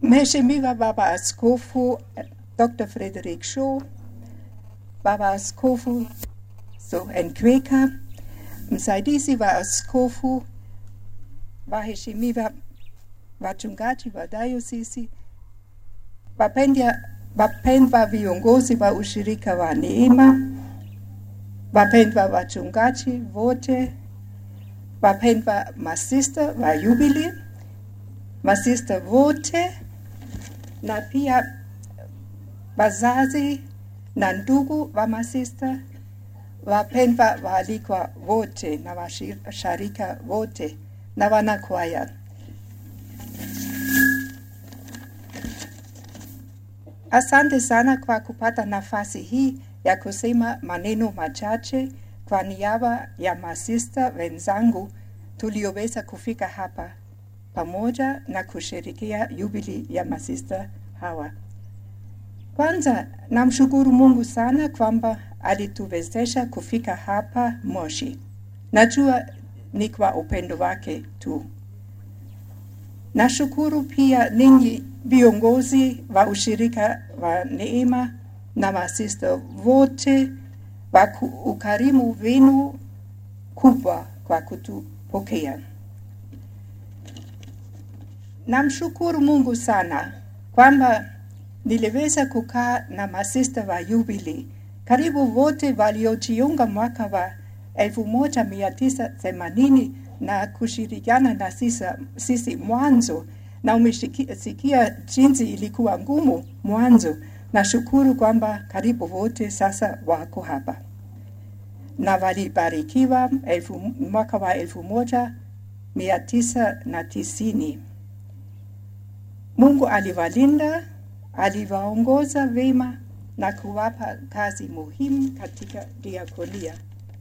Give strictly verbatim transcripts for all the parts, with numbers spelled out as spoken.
Mheshimiwa Baba Askofu Doktor Frederick Shaw, Baba Askofu so Nkweka, msaidizi wa askofu, waheshimiwa wachungaji wa dayosisi, wapendwa viongozi wa ushirika wa Neema, wapendwa wachungaji wote, wapendwa masista wa Jubilee, masista wote, na pia wazazi na ndugu wa masista, wapendwa waalikwa wote na washirika wote na wanakwaya. Asante sana kwa kupata nafasi hii ya kusema maneno machache kwa niaba ya masista wenzangu tulioweza kufika hapa pamoja na kusherehekea Jubilee ya masista hawa. Kwanza namshukuru Mungu sana kwamba alituwezesha kufika hapa Moshi. Najua ni kwa upendo wake tu. Nashukuru pia ninyi viongozi wa ushirika wa Neema na masista wote wa ukarimu wenu kubwa kwa kutupokea. Namshukuru Mungu sana kwamba niliweza kukaa na masista wa Jubilee karibu wote waliojiunga mwaka wa elfu moja mia tisa themanini na kushirikiana na sisi, sisi mwanzo, na umesikia jinsi ilikuwa ngumu mwanzo. Nashukuru kwamba karibu wote sasa wako hapa na walibarikiwa elfu, mwaka wa elfu moja mia tisa na tisini. Mungu aliwalinda, aliwaongoza vema na kuwapa kazi muhimu katika diakonia.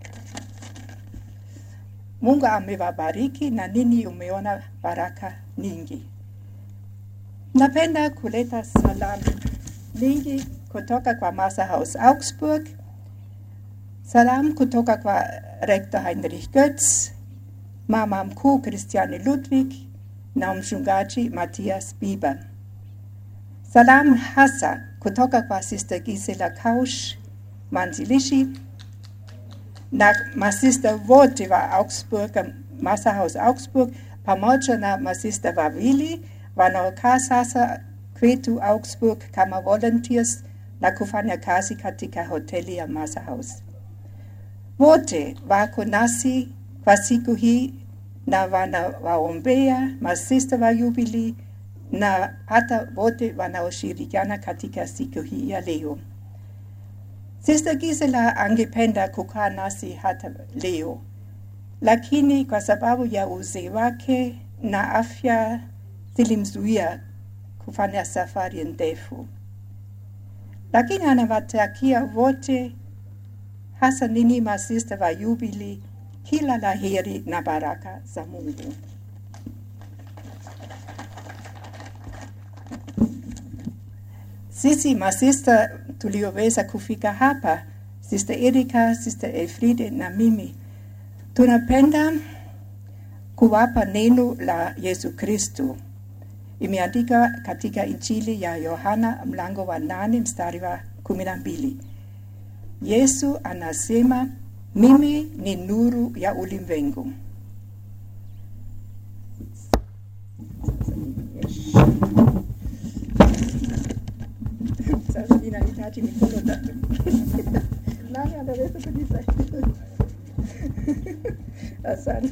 Mungu amewabariki na nini umeona baraka nyingi. Napenda kuleta salamu nyingi kutoka kwa Masterhaus Augsburg, salamu kutoka kwa Rektor Heinrich Götz, mama mkuu Christiane Ludwig na mchungaji Matthias Bieber. Salamu hasa kutoka kwa Sister Gisela Kausch Manzilishi na masista wote wa Augsburg, Masterhaus Augsburg, pamoja na masista wawili wanaokaa sasa kwetu Augsburg kama volunteers na kufanya kazi katika hoteli ya Masterhaus. Wote wako nasi kwa siku hii na wanawaombea masista wa Jubilee na hata wote wanaoshirikiana katika siku hii ya leo. Sister Gisela angependa kukaa nasi hata leo, lakini kwa sababu ya uzee wake na afya zilimzuia kufanya safari ndefu. Lakini anawatakia wote, hasa nini masista wa Jubilee, kila laheri na baraka za Mungu. Sisi masista tulioweza kufika hapa, Sister Erika, Sister Elfriede na mimi, tunapenda kuwapa neno la Yesu Kristo. Imeandikwa katika Injili ya Yohana mlango wa nane mstari wa kumi na mbili. Yesu anasema, mimi ni nuru ya ulimwengu. Sasa ninahitaji mikono tatu. Nani anaweza kunisaida? Asante.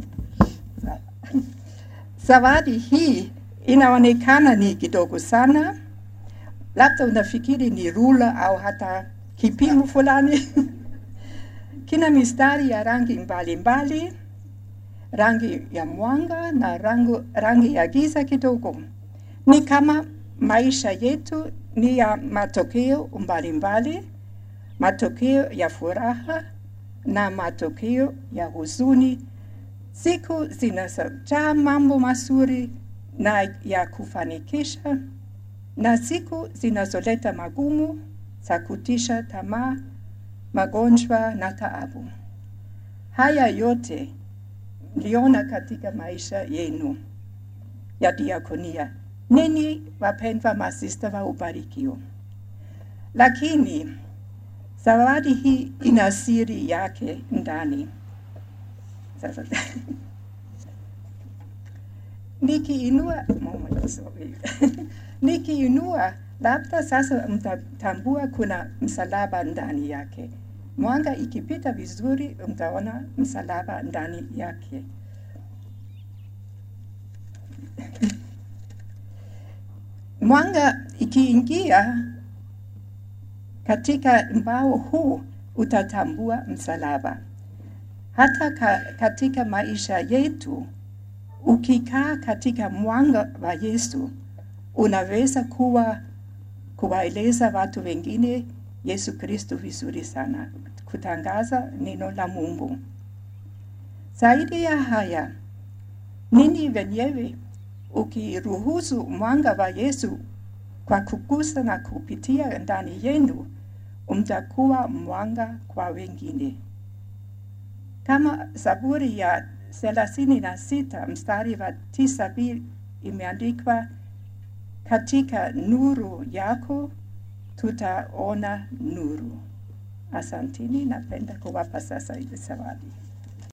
Zawadi hii inaonekana ni kidogo sana. Labda unafikiri ni rula au hata kipimo fulani. Kina mistari ya rangi mbalimbali, rangi ya mwanga na rangi, rangi ya giza kidogo. Ni kama maisha yetu ni ya matokeo mbalimbali, matokeo ya furaha na matokeo ya huzuni. Siku zinazojaa mambo mazuri na ya kufanikisha, na siku zinazoleta magumu, za kutisha tamaa, magonjwa na taabu. Haya yote mliona katika maisha yenu ya diakonia. Ninyi wapendwa masista wa ubarikio. Lakini zawadi hii ina siri yake ndani. Sasa nikiinua moment sorry. Nikiinua labda sasa mtatambua kuna msalaba ndani yake. Mwanga ikipita vizuri mtaona msalaba ndani yake. Mwanga ikiingia katika mbao huu utatambua msalaba. Hata ka, katika maisha yetu, ukikaa katika mwanga wa Yesu, unaweza kuwa kuwaeleza watu wengine Yesu Kristo vizuri sana, kutangaza neno la Mungu. Zaidi ya haya, ninyi wenyewe ukiruhusu mwanga wa Yesu kwa kugusa na kupitia ndani yenu, mtakuwa mwanga kwa wengine. Kama Zaburi ya thelathini na sita mstari wa tisa b imeandikwa, katika nuru yako tutaona nuru. Asanteni, napenda kuwapa sasa ile zawadi.